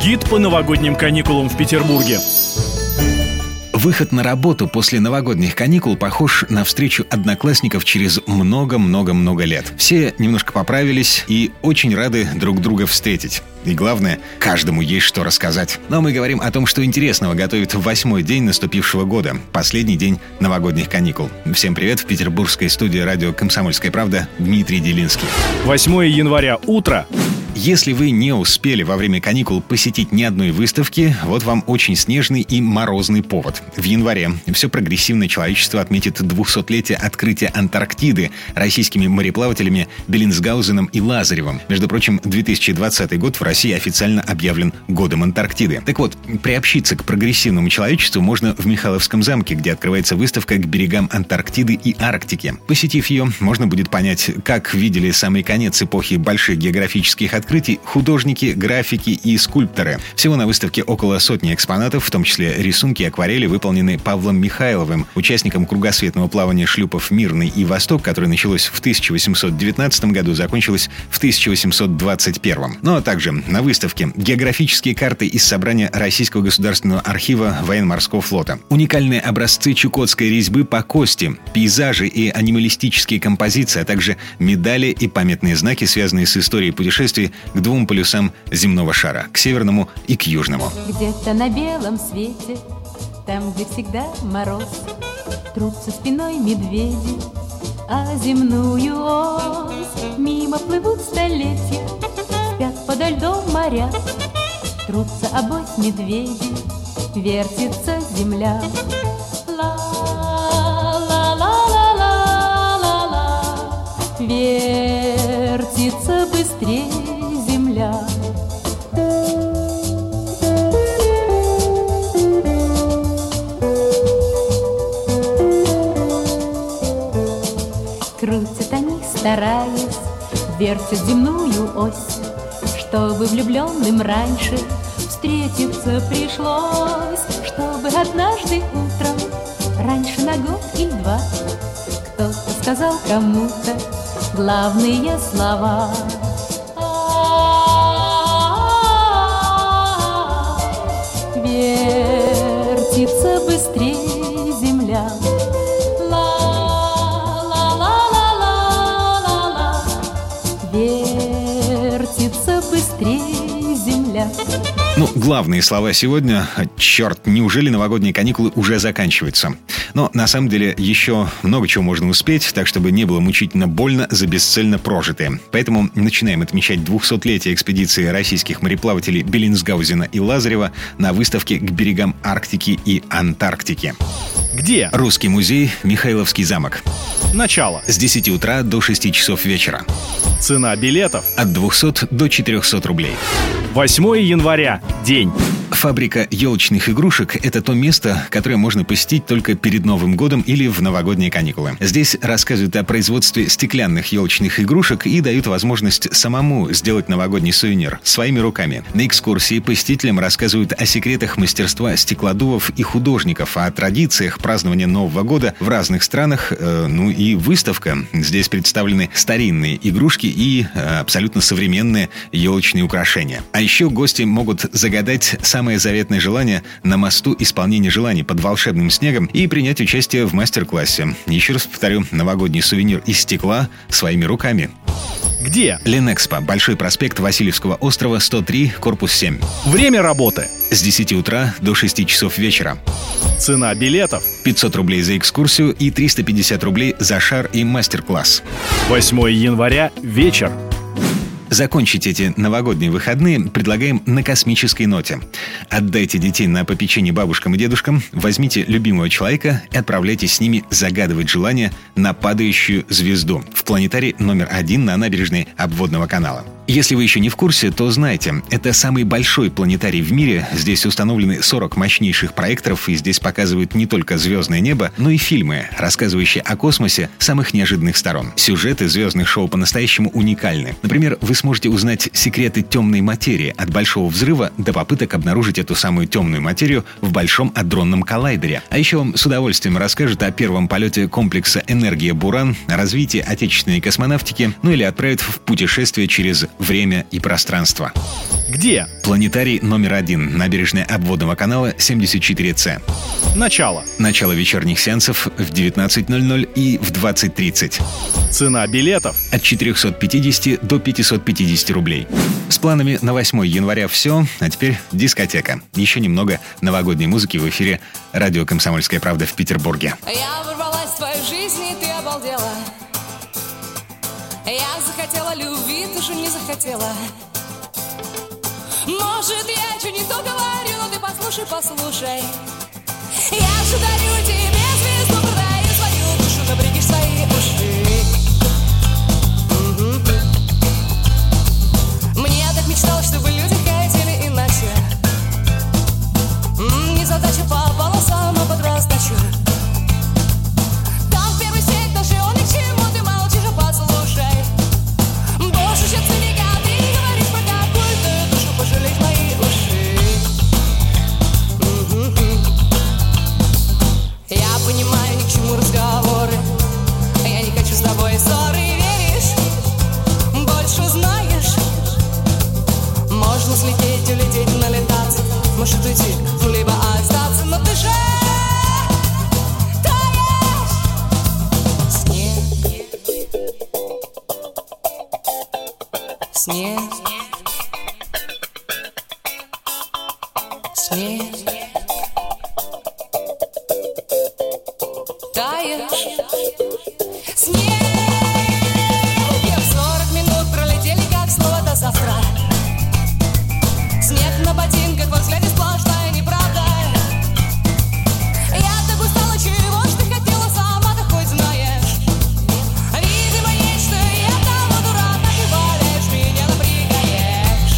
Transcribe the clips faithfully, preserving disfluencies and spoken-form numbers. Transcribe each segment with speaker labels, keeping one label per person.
Speaker 1: Гид по новогодним каникулам в Петербурге.
Speaker 2: Выход на работу после новогодних каникул похож на встречу одноклассников через много-много-много лет. Все немножко поправились и очень рады друг друга встретить. И главное, каждому есть что рассказать. Но мы говорим о том, что интересного готовит восьмой день наступившего года, последний день новогодних каникул. Всем привет, в петербургской студии радио «Комсомольская правда» Дмитрий Делинский.
Speaker 1: восьмое января, утро.
Speaker 2: Если вы не успели во время каникул посетить ни одной выставки, вот вам очень снежный и морозный повод. В январе все прогрессивное человечество отметит двухсотлетие открытия Антарктиды российскими мореплавателями Беллинсгаузеном и Лазаревым. Между прочим, две тысячи двадцатый год в России официально объявлен годом Антарктиды. Так вот, приобщиться к прогрессивному человечеству можно в Михайловском замке, где открывается выставка к берегам Антарктиды и Арктики. Посетив ее, можно будет понять, как видели самый конец эпохи больших географических открытий открытий художники, графики и скульпторы. Всего на выставке около сотни экспонатов, в том числе рисунки и акварели, выполнены Павлом Михайловым, участником кругосветного плавания шлюпов «Мирный» и «Восток», которое началось в тысяча восемьсот девятнадцатом году, закончилось в тысяча восемьсот двадцать первом. Ну а также на выставке географические карты из собрания Российского государственного архива военно-морского флота, уникальные образцы чукотской резьбы по кости, пейзажи и анималистические композиции, а также медали и памятные знаки, связанные с историей путешествий к двум полюсам земного шара, к северному и к южному.
Speaker 3: Где-то на белом свете, там, где всегда мороз, трутся спиной медведи, а земную ось мимо плывут столетия, спят подо льдом моря, трутся обось медведи, вертится земля. Ла-ла-ла-ла-ла-ла, вертится быстрее земля. Крутят они, стараясь, вертят земную ось, чтобы влюбленным раньше встретиться пришлось, чтобы однажды утром, раньше на год или два, кто-то сказал кому-то главные слова. Вертится быстрее земля. Ла-ла-ла-ла-ла-ла, вертится быстрее земля.
Speaker 2: Ну, главные слова сегодня. Черт, неужели новогодние каникулы уже заканчиваются? Но на самом деле еще много чего можно успеть, так чтобы не было мучительно больно за бесцельно прожитые. Поэтому начинаем отмечать двухсотлетие экспедиции российских мореплавателей Беллинсгаузена и Лазарева на выставке к берегам Арктики и Антарктики.
Speaker 1: Где?
Speaker 2: Русский музей, Михайловский замок.
Speaker 1: Начало.
Speaker 2: С десяти утра до шести часов вечера.
Speaker 1: Цена билетов.
Speaker 2: От двухсот до четырехсот рублей.
Speaker 1: восьмое января. День.
Speaker 2: Фабрика елочных игрушек – это то место, которое можно посетить только перед Новым годом или в новогодние каникулы. Здесь рассказывают о производстве стеклянных елочных игрушек и дают возможность самому сделать новогодний сувенир своими руками. На экскурсии посетителям рассказывают о секретах мастерства стеклодувов и художников, о традициях празднования Нового года в разных странах, э, ну и выставка. Здесь представлены старинные игрушки и э, абсолютно современные елочные украшения. А еще гости могут загадать самое заветное желание на мосту исполнения желаний под волшебным снегом и принять участие в мастер-классе. Еще раз повторю, новогодний сувенир из стекла своими руками.
Speaker 1: Где?
Speaker 2: Ленэкспо, Большой проспект Васильевского острова, сто три, корпус семь.
Speaker 1: Время работы.
Speaker 2: С десяти утра до шести часов вечера.
Speaker 1: Цена билетов.
Speaker 2: пятьсот рублей за экскурсию и триста пятьдесят рублей за шар и мастер-класс.
Speaker 1: восьмое января. Вечер.
Speaker 2: Закончить эти новогодние выходные предлагаем на космической ноте. Отдайте детей на попечение бабушкам и дедушкам, возьмите любимого человека и отправляйтесь с ними загадывать желание на падающую звезду в планетарий номер один на набережной обводного канала. Если вы еще не в курсе, то знайте, это самый большой планетарий в мире. Здесь установлены сорок мощнейших проекторов, и здесь показывают не только звездное небо, но и фильмы, рассказывающие о космосе с самых неожиданных сторон. Сюжеты звездных шоу по-настоящему уникальны. Например, вы сможете узнать секреты темной материи от Большого взрыва до попыток обнаружить эту самую темную материю в Большом адронном коллайдере. А еще вам с удовольствием расскажут о первом полете комплекса «Энергия Буран», развитии отечественной космонавтики, ну или отправят в путешествие через время и пространство.
Speaker 1: Где?
Speaker 2: Планетарий номер один, набережная обводного канала семьдесят четыре С.
Speaker 1: Начало.
Speaker 2: Начало вечерних сеансов в девятнадцать ноль ноль и в двадцать тридцать.
Speaker 1: Цена билетов.
Speaker 2: От четырехсот пятидесяти до пятисот пятидесяти рублей. С планами на восьмое января все, а теперь дискотека. Еще немного новогодней музыки в эфире радио «Комсомольская правда» в Петербурге.
Speaker 4: Я ворвалась в твою жизнь, и ты обалдела. Я захотела любви, ты же не захотела. Может, я что не то говорю, но ты послушай, послушай. Я же дарю тебе звезду, продаю свою душу, напрягишь свои уши. Мне так мечталось, чтобы люди хотели иначе. Не задача по полосам, а под раздачу. Там первый стих, даже он ни к чему, ты молчишь, а послушай. Больше, чем циника, ты не говоришь про какую-то душу, пожалеть мои уши. Я понимаю, ни к чему разговоры. Я не хочу с тобой ссоры, веришь? Больше знаешь. Можно слететь, улететь, налетаться. Может уйти, либо остаться. Но ты же таешь в сне. В сне. В сне. Таешь в сне. сорок минут пролетели, как слово до завтра. Снег на ботинках, во взгляде сплошная неправда. Я так устала, чего ж ты хотела, сама-то хоть знаешь. Видимо, есть, что я того дурак, а ты валяешь, меня напрягаешь.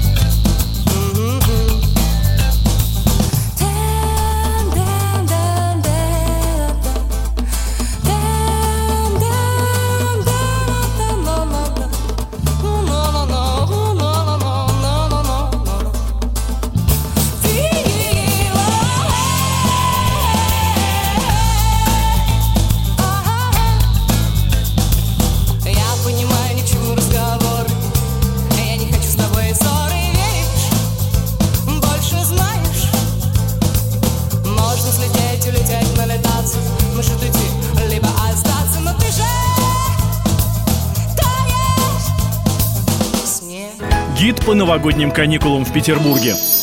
Speaker 4: Я понимаю, ни к чему разговор. Я не хочу с тобой ссоры, веришь? Больше знаешь. Можно слететь, улететь, налетаться. Может уйти, либо остаться. Но ты же таешь в сне.
Speaker 1: Гид по новогодним каникулам в Петербурге.